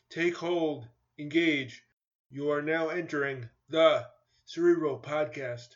Take hold, engage. You are now entering the Cerebral Podcast.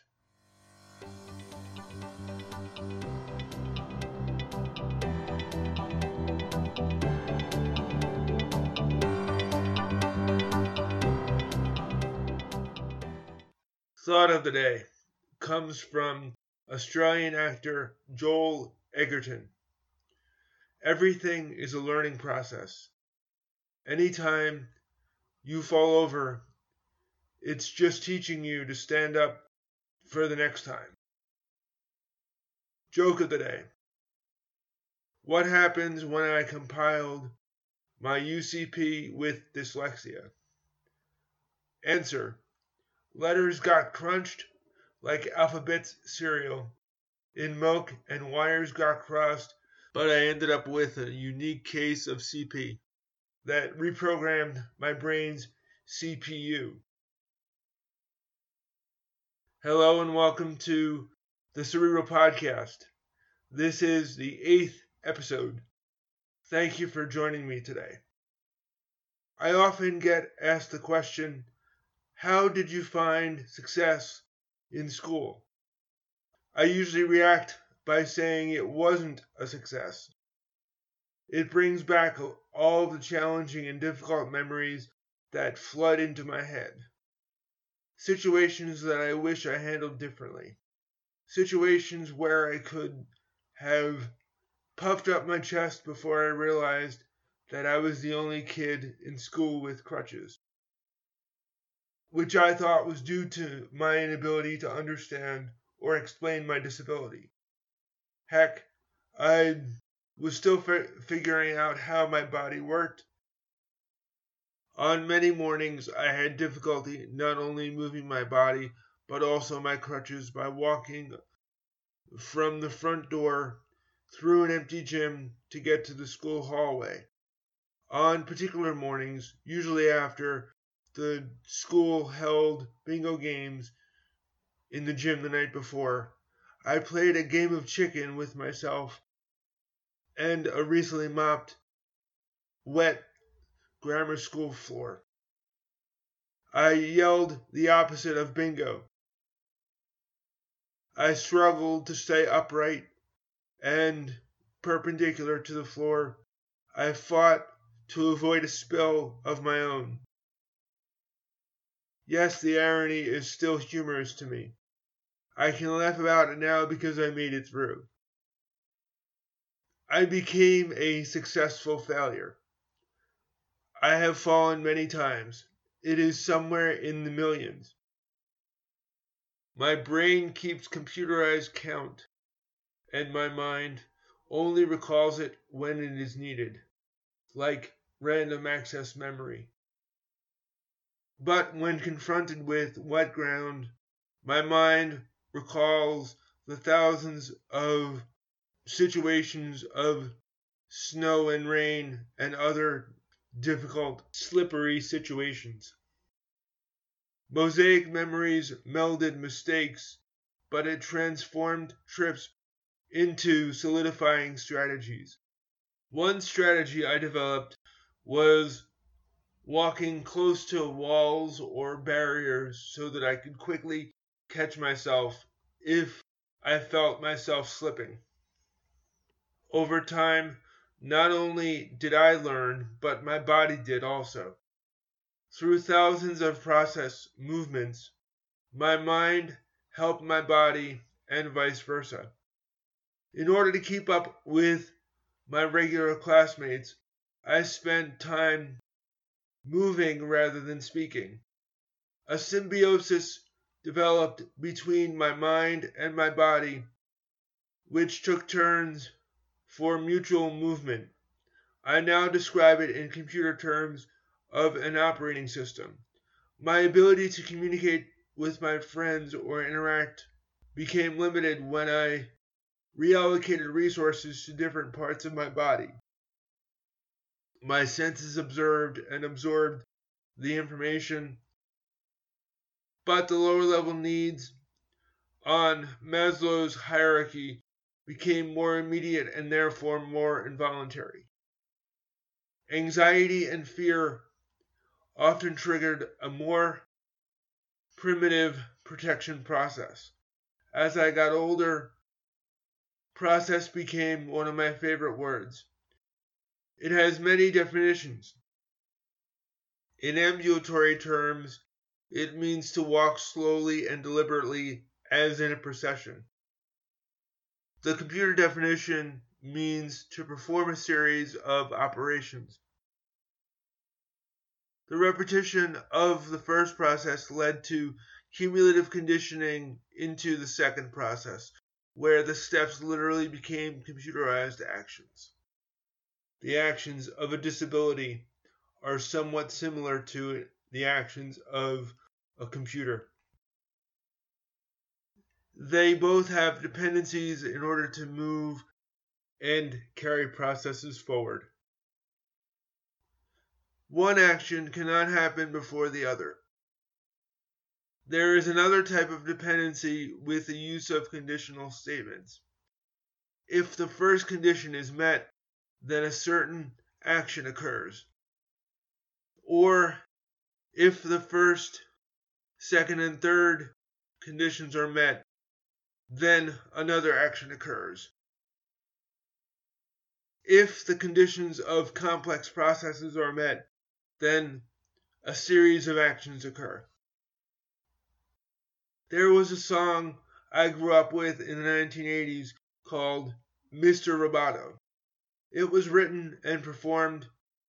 Thought of the day comes from Australian actor Joel Edgerton. Everything is a learning process. Anytime you fall over, it's just teaching you to stand up for the next time. Joke of the day. What happens when I compiled my UCP with dyslexia? Answer. Letters got crunched like alphabet's cereal in milk and wires got crossed, but I ended up with a unique case of CP that reprogrammed my brain's CPU. Hello and welcome to the Cerebral Podcast. This is the 8th episode. Thank you for joining me today. I often get asked the question, how did you find success in school? I usually react by saying it wasn't a success. It brings back all of the challenging and difficult memories that flood into my head. Situations that I wish I handled differently. Situations where I could have puffed up my chest before I realized that I was the only kid in school with crutches, which I thought was due to my inability to understand or explain my disability. Heck, I was still figuring out how my body worked. On many mornings, I had difficulty not only moving my body, but also my crutches by walking from the front door through an empty gym to get to the school hallway. On particular mornings, usually after the school held bingo games in the gym the night before, I played a game of chicken with myself and a recently mopped, wet grammar school floor. I yelled the opposite of bingo. I struggled to stay upright and perpendicular to the floor. I fought to avoid a spill of my own. Yes, the irony is still humorous to me. I can laugh about it now because I made it through. I became a successful failure. I have fallen many times. It is somewhere in the millions. My brain keeps computerized count, and my mind only recalls it when it is needed, like random access memory. But when confronted with wet ground, my mind recalls the thousands of situations of snow and rain and other difficult, slippery situations. Mosaic memories melded mistakes, but it transformed trips into solidifying strategies. One strategy I developed was walking close to walls or barriers so that I could quickly catch myself if I felt myself slipping. Over time, not only did I learn, but my body did also. Through thousands of process movements, my mind helped my body and vice versa. In order to keep up with my regular classmates, I spent time moving rather than speaking. A symbiosis developed between my mind and my body, which took turns for mutual movement. I now describe it in computer terms of an operating system. My ability to communicate with my friends or interact became limited when I reallocated resources to different parts of my body. My senses observed and absorbed the information, but the lower level needs on Maslow's hierarchy became more immediate and therefore more involuntary. Anxiety and fear often triggered a more primitive protection process. As I got older, process became one of my favorite words. It has many definitions. In ambulatory terms, it means to walk slowly and deliberately as in a procession. The computer definition means to perform a series of operations. The repetition of the first process led to cumulative conditioning into the second process, where the steps literally became computerized actions. The actions of a disability are somewhat similar to the actions of a computer. They both have dependencies in order to move and carry processes forward. One action cannot happen before the other. There is another type of dependency with the use of conditional statements. If the first condition is met, then a certain action occurs. Or if the first, second, and third conditions are met, then another action occurs. If the conditions of complex processes are met, then a series of actions occur. There was a song I grew up with in the 1980s called Mr. Roboto. It was written and performed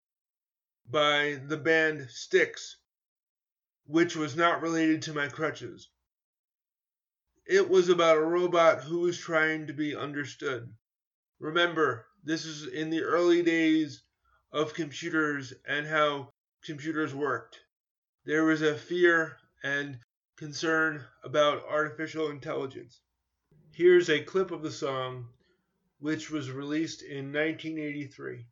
by the band Styx, which was not related to my crutches. It was about a robot who was trying to be understood. Remember, this is in the early days of computers and how computers worked. There was a fear and concern about artificial intelligence. Here's a clip of the song, which was released in 1983.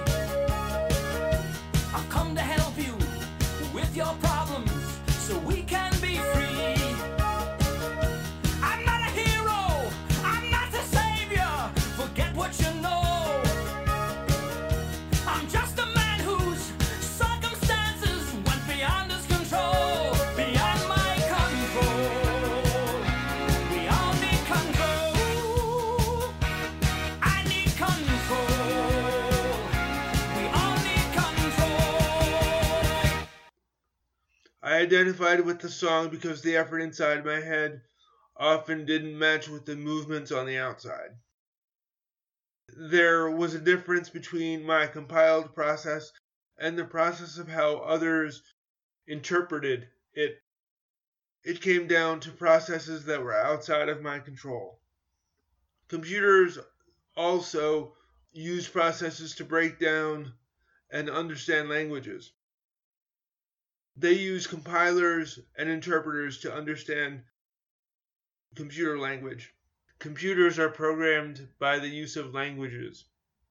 Your problems so we can identified with the song because the effort inside my head often didn't match with the movements on the outside. There was a difference between my compiled process and the process of how others interpreted it. It came down to processes that were outside of my control. Computers also use processes to break down and understand languages. They use compilers and interpreters to understand computer language. Computers are programmed by the use of languages.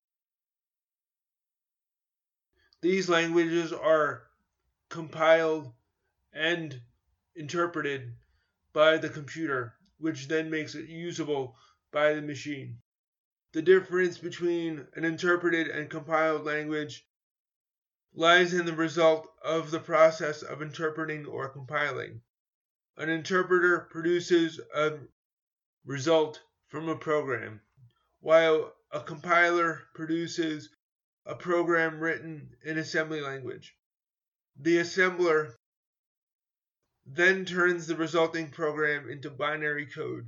These languages are compiled and interpreted by the computer, which then makes it usable by the machine. The difference between an interpreted and compiled language lies in the result of the process of interpreting or compiling. An interpreter produces a result from a program, while a compiler produces a program written in assembly language. The assembler then turns the resulting program into binary code.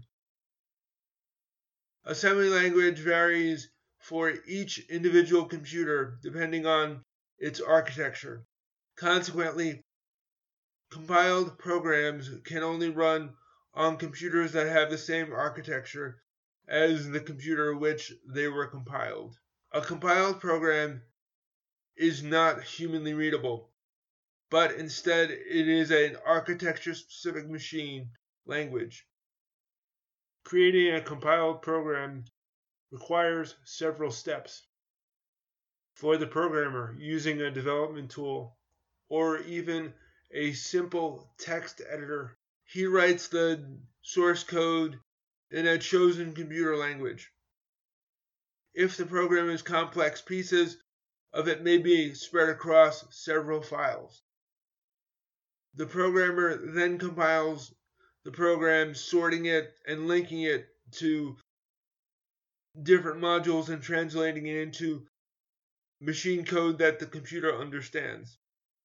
Assembly language varies for each individual computer depending on its architecture. Consequently, compiled programs can only run on computers that have the same architecture as the computer which they were compiled. A compiled program is not humanly readable, but instead it is an architecture-specific machine language. Creating a compiled program requires several steps. For the programmer using a development tool or even a simple text editor, he writes the source code in a chosen computer language. If the program is complex, pieces of it may be spread across several files. The programmer then compiles the program, sorting it and linking it to different modules and translating it into machine code that the computer understands.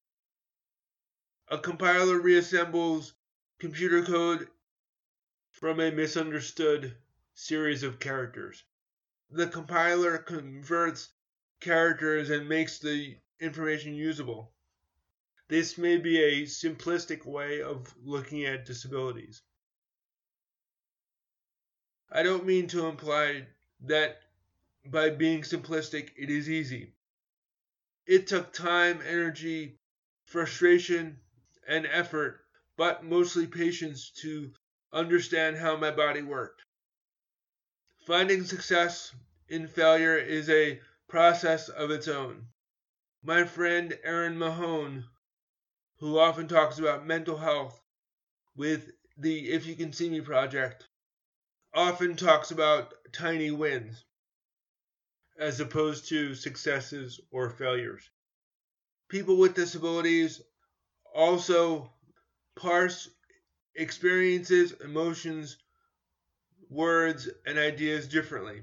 A compiler reassembles computer code from a misunderstood series of characters. The compiler converts characters and makes the information usable. This may be a simplistic way of looking at disabilities. I don't mean to imply that by being simplistic it is easy. It took time, energy, frustration, and effort, but mostly patience to understand how my body worked. Finding success in failure is a process of its own. My friend Aaron Mahone, who often talks about mental health with the If You Can See Me project, often talks about tiny wins as opposed to successes or failures. People with disabilities also parse experiences, emotions, words, and ideas differently.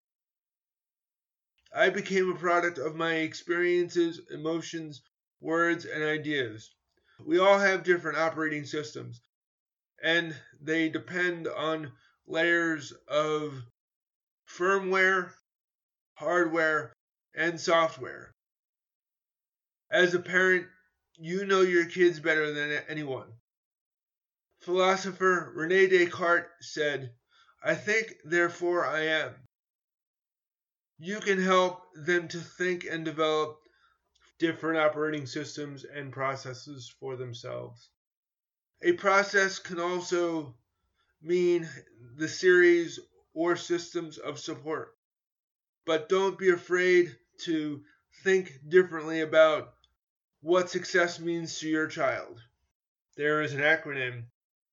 I became a product of my experiences, emotions, words, and ideas. We all have different operating systems, and they depend on layers of firmware, hardware, and software. As a parent, you know your kids better than anyone. Philosopher René Descartes said, "I think, therefore I am." You can help them to think and develop different operating systems and processes for themselves. A process can also mean the series or systems of support. But don't be afraid to think differently about what success means to your child. There is an acronym,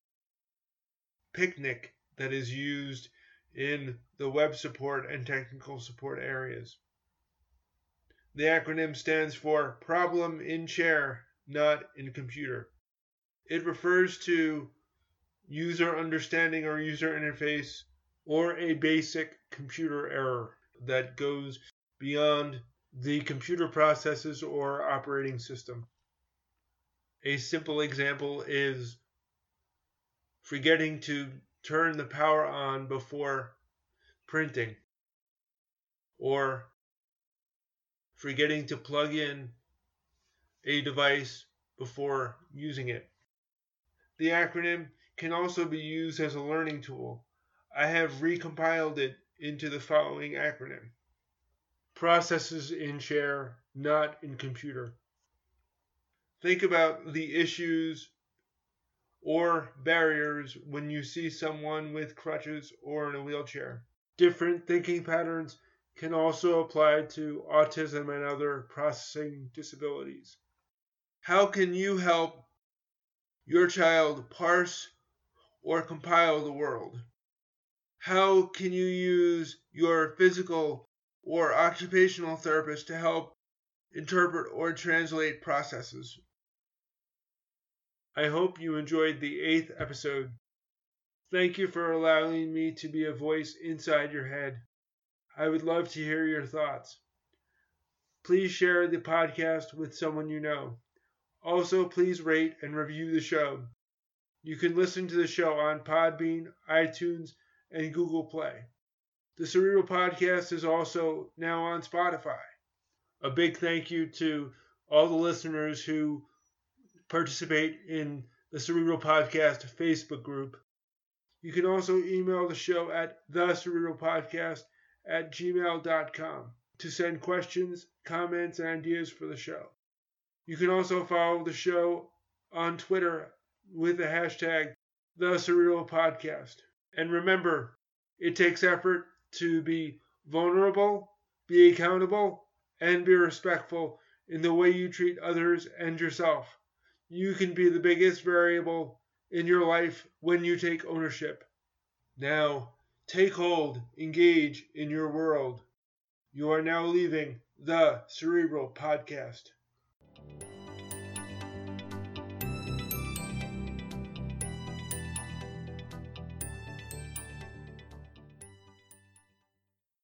PICNIC, that is used in the web support and technical support areas. The acronym stands for Problem in Chair, Not in Computer. It refers to user understanding or user interface or a basic computer error that goes beyond the computer processes or operating system. A simple example is forgetting to turn the power on before printing, or forgetting to plug in a device before using it. The acronym can also be used as a learning tool. I have recompiled it into the following acronym. Processes in share, not in computer. Think about the issues or barriers when you see someone with crutches or in a wheelchair. Different thinking patterns can also apply to autism and other processing disabilities. How can you help your child parse or compile the world? How can you use your physical or occupational therapist to help interpret or translate processes? I hope you enjoyed the 8th episode. Thank you for allowing me to be a voice inside your head. I would love to hear your thoughts. Please share the podcast with someone you know. Also, please rate and review the show. You can listen to the show on Podbean, iTunes, and Google Play. The Cerebral Podcast is also now on Spotify. A big thank you to all the listeners who participate in the Cerebral Podcast Facebook group. You can also email the show at thecerebralpodcast@gmail.com to send questions, comments, and ideas for the show. You can also follow the show on Twitter with the hashtag #TheCerebralPodcast. And remember, it takes effort to be vulnerable, be accountable, and be respectful in the way you treat others and yourself. You can be the biggest variable in your life when you take ownership. Now, take hold, engage in your world. You are now leaving the Cerebral Podcast.